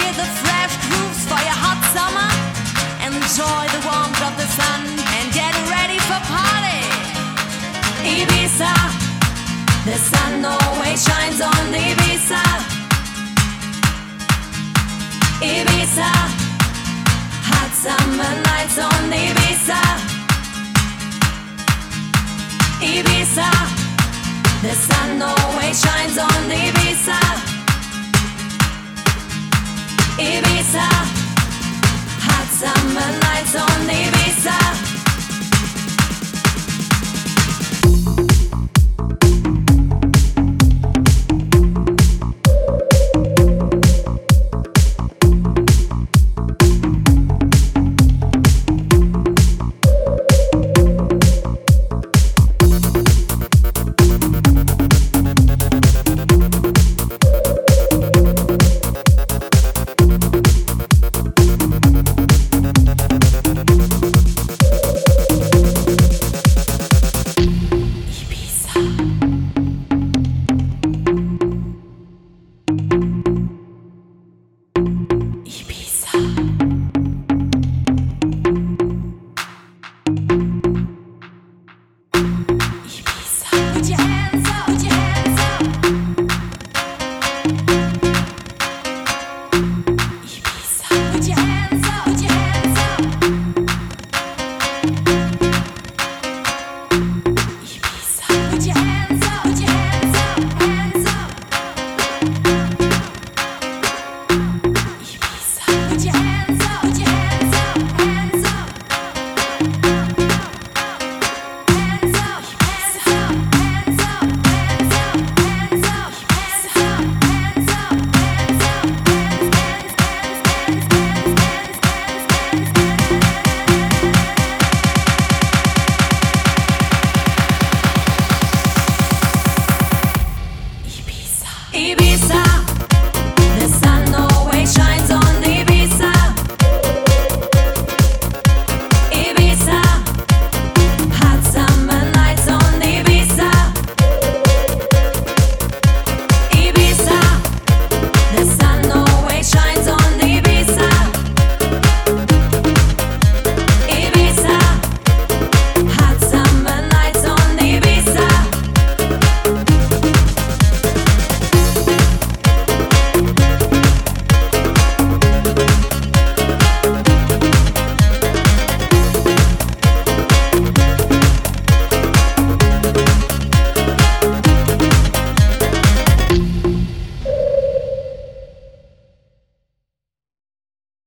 Feel the fresh grooves for your hot summer. Enjoy the warmth of the sun and get ready for party. Ibiza, the sun always shines on Ibiza. Ibiza, hot summer nights on Ibiza. Ibiza, the sun always shines on Ibiza. Ibiza, hot summer nights on Ibiza.